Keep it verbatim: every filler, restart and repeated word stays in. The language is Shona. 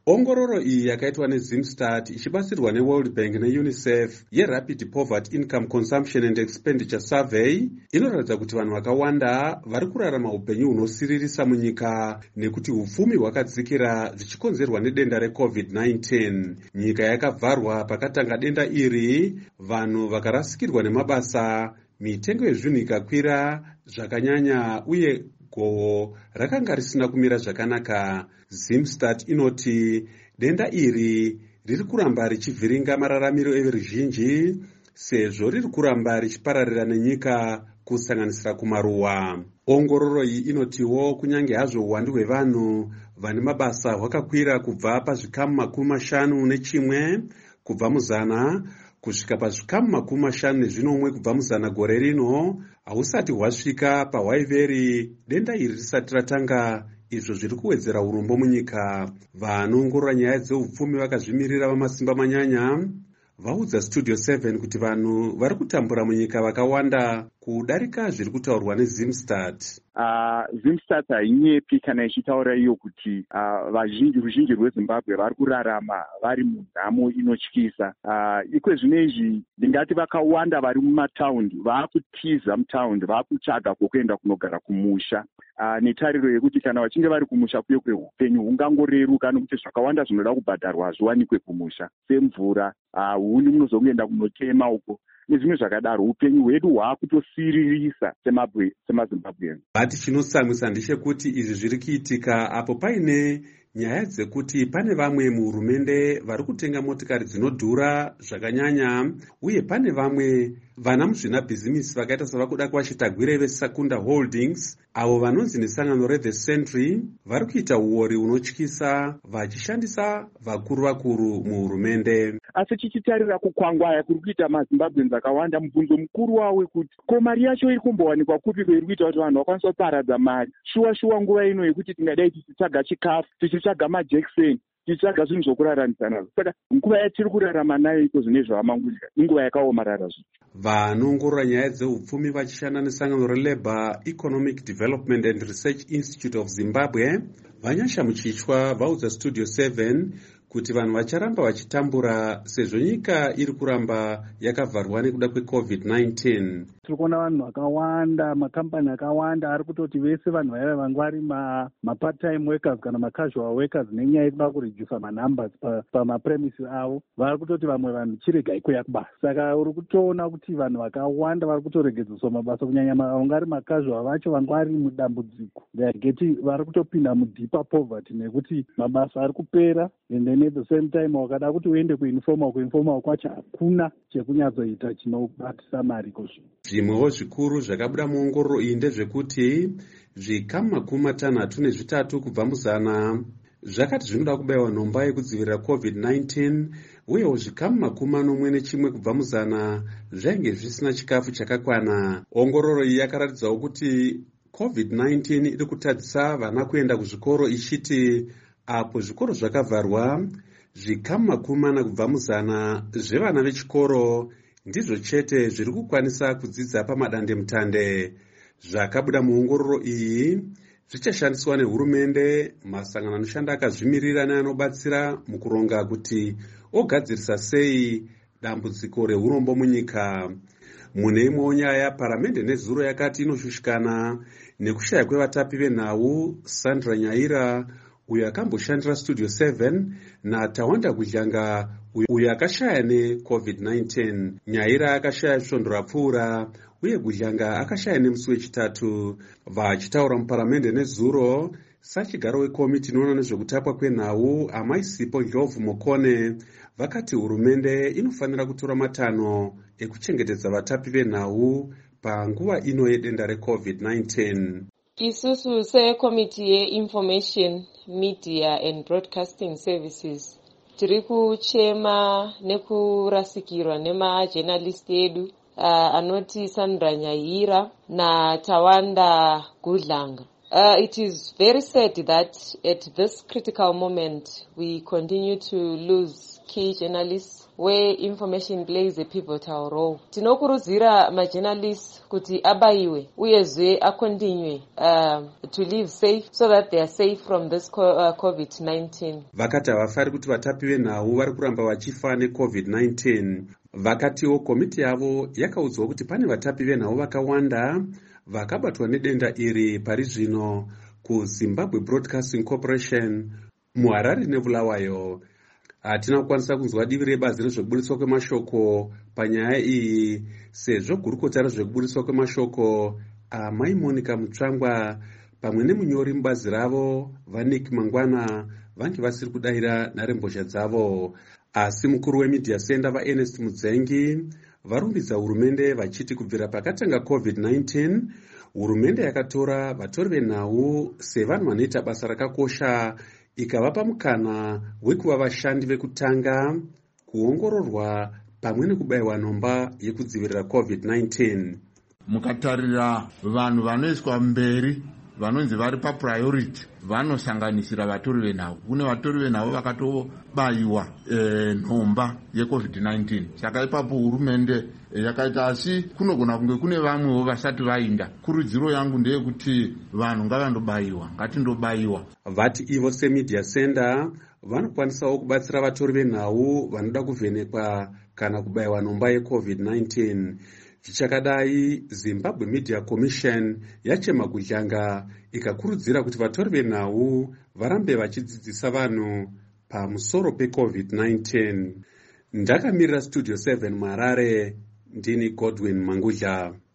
Ongororo iyi yakaitwa neZimstat ichibatsirwa neWorld Bank neUNICEF yeRapid Poverty Income Consumption and Expenditure Survey inoratidza kuti vanhu vakawanda vari kurarama upenyu hunosiririsa munyika nekuti upfumi hwakadzikira zvichikonzerwa nedenda reCovid nineteen. Nyika yakavharwa pakatanga denda iri, vanhu vakarasikirwa nemabasa, mitengo yezvinhu ikakwira zvakanyanya uye gohwo rakanga risina kumira zvakanaka. Zimstat inoti denda iri riri kuramba richivhiringa mararamiro everuzhinji sezvo riri kuramba richipararira nenyika kusanganisira kumaruwa. Ongororo iyi inotiwo kunyange hazvo uwandu hwevanhu vane mabasa hwakakwira kubva pazvikamu makumi mashanu nechimwe kubva muzana kusvika pazvikamu makumi mashanu nezvinomwe kubva muzana gore rino, hausati hwasvika pahwaiveri denda iri risati ratanga, izvo zviri kuwedzera urombo munyika. Vanoongorora nyaya dzeupfumi vakazvimirira vamasimba manyanya vaudza Studio seven kuti vanhu vari kutambura munyika vakawanda kudarika zviri kutaurwa neZimstat. Uh, Zimstat hainyepi kana ichitaura iyo kuti uh, vazhinji ruzhinji rweZimbabwe vari kurarama vari munhamo inotyisa. Uh, ikwe zvinezvi ndingati vakawanda vari mumataundi vaakutiza mutaundi vaakutsvaga kwokuenda kunogara kumusha. Uh, netariro yekuti kana vachinge vari kumusha kuye kweupenyu hungangoreruka nokuti zvakawanda zvinoda kubhadharwa hazviwanikwe kumusha semvura, uh, huni munozongoenda kunotema uko nezvimwe zvakadaro. Upenyu hwedu hwaakutosiririsa semaZimbabwe. Bati chinosamwisa ndechekuti izvi zviri kuitika apo paine nyaya dzekuti pane vamwe muhurumende vari kutenga motikari dzinodhura zvakanyanya, uye pane vamwe vana muzvinabhizimisi vakaita savakuda kuvachitagwire veSakunda Holdings, avo vanonzi nesangano reThe Century, vari kuita uori unotyisa vachishandisa vakuru vakuru muhurumende. Asi tichitarira kukwangwaya kuri kuita maZimbabweans akawanda, mubvunzo mukuru wawe kuti ko mari yacho iri kumbowanikwa kupi kwairi kuita kuti vanhu vakwanisa kuparadza mari shuwa shuwa nguva ino yekuti tingadai tichitsvaga chikafu, tichitsvaga majekiseni, tichitsvaga zvinhu zvokuraramisa nazvo. Saka nguva yatiri kurarama nayo iko zvinezvi vamangudya inguva yakaomarara zvito. Vanoongorora nyaya dzeupfumi vachishanda nesangano reLabour Economic Development and Research Institute of Zimbabwe vanyasha muchichwa vaudza Studio seven kuti vanhu vacharamba vachitambura sezvo nyika iri kuramba yakavharwa nekuda kweCovid nineteen. Tiri kuona vanhu vakawanda, makambani akawanda ari kutoti vese vanhu vaya vanga vari mapart-time workers kana macasual workers nenyaya yekuda kuredusa manumbers pamapremises avo, vari kutoti vamwe vanhu chiregai kuuya kubasa. Saka uri kutoona kuti vanhu vakawanda vari kutoregedzeswa mabasa, kunyanya vanga vari macasual vacho vanga vari mudambudziko, geti vari kutopinda mudeeper poverty nekuti mabasa ari kupera, and then at the same time wakada kuti uende kuinformal, kuinformal kwacho hakuna chekunyatsoita chinobatisa mari kozvo. Zvimwewo zvikuru zvakabuda muongororo iyi ndezvekuti zvikamu makumi matanhatu nezvitatu kubva muzana zvakati zvinoda kubayiwa nhomba yekudzivirira COVID nineteen, uyewo zvikamu makumi manomwe nechimwe kubva muzana zvainge zvisina chikafu chakakwana. Ongororo iyi yakaratidzawo kuti COVID nineteen iri kutadzisa vana kuenda kuzvikoro ichiti apo zvikoro zvakavharwa, zvikamu makumi mana kubva muzana zvevana vechikoro ndizvo chete zviri kukwanisa kudzidza pamadandemutande. Zvakabuda muongororo iyi zvichashandiswa nehurumende, masangano anoshanda akazvimirira neanobatsira mukuronga kuti ogadzirisa sei dambudziko reurombo munyika. Mune imwewo nyaya, paramende nezuro yakati inoshushikana nekushaya kwevatapi venhau. Sandra Nyaira uyo akamboshandira Studio seven naTawanda Gudlanga uyo akashaya neCovid nineteen. Nyaira akashaya svondo rapfuura uye Gudlanga akashaya nemusi wechitatu. Vachitaura muparamende nezuro, sachigaro wekomiti inoona nezvekutapwa kwenhau Amaisipo Ndlovu Mokone vakati hurumende inofanira kutora matanho ekuchengetedza vatapi venhau panguva ino yedenda reCovid nineteen. Isusu sekomiti yeInformation, Media and Broadcasting Services tiri kuchema nekurasikirwa nemajournalist edu uh, anoti Sandra Nyaira naTawanda Gudlanga. Uh, it is very sad that at this critical moment we continue to lose key journalists where information plays a pivotal role. Tinokurudzira majournalists kuti abaiwe uyezve akontinue uh, to live safe so that they are safe from this covid nineteen. Vakati havafari kuti vatapi venhau vari kuramba vachifa necovid nineteen. Vakatiwo komiti yavo yakaudzwa kuti pane vatapi venhau vakawanda vakabatwa nedenda iri pari zvino kuZimbabwe Broadcasting Corporation, muHarare neBulawayo. Hatina kukwanisa kunzwa divi rebazi rezvekubudiswa kwemashoko panyaya iyi sezvo gurukota rezvekubudiswa kwemashoko amai Monica Mutsvangwa pamwe nemunyori mubazi ravo Vanik Mangwana vange vasiri kudayira nharembozha dzavo. Asi mukuru wemedia center vaErnest Mudzengi varumbidza hurumende vachiti kubvira pakatanga covid nineteen hurumende yakatora vatori venhau sevanhu vanoita basa rakakosha ikavapa mukana wekuva vashandi vekutanga kuongororwa pamwe nekubayiwa nhomba yekudzivirira covid nineteen. Mukatarira vanhu vanoiswa mberi vanonzi vari papriority vanosanganisira vatori venhau. Kune vatori venhau vakatobayiwa e, nhomba yecovid nineteen. Saka ipapo hurumende e, yakaita asi kunogona kunge kune vamwewo vasati vainda. Kurudziro yangu ndeyekuti vanhu ngavandobayiwa, ngatindobayiwa. Vati ivo semedia center vanokwanisawo kubatsira vatori venhau vanoda kuvhenekwa kana kubayiwa nhomba yecovid nineteen. Zvichakadai, Zimbabwe Media Commission yachema kujanga ikakurudzira kuti vatori venhau varambe vachidzidzisa vanhu pamusoro pecovid nineteen. Ndakamirira Studio seven Harare, ndini Godwin Mangudla.